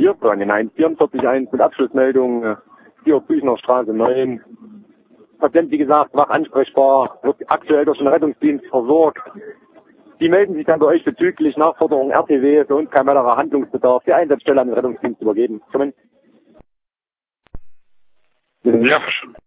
hier dran, in 144.1 mit Abschlussmeldung, hier Büchner Straße 9. Patient, wie gesagt, wach ansprechbar, wird aktuell durch den Rettungsdienst versorgt. Die melden sich dann bei euch bezüglich Nachforderung RTW, für uns kein weiterer Handlungsbedarf, die Einsatzstelle an den Rettungsdienst übergeben. Ja,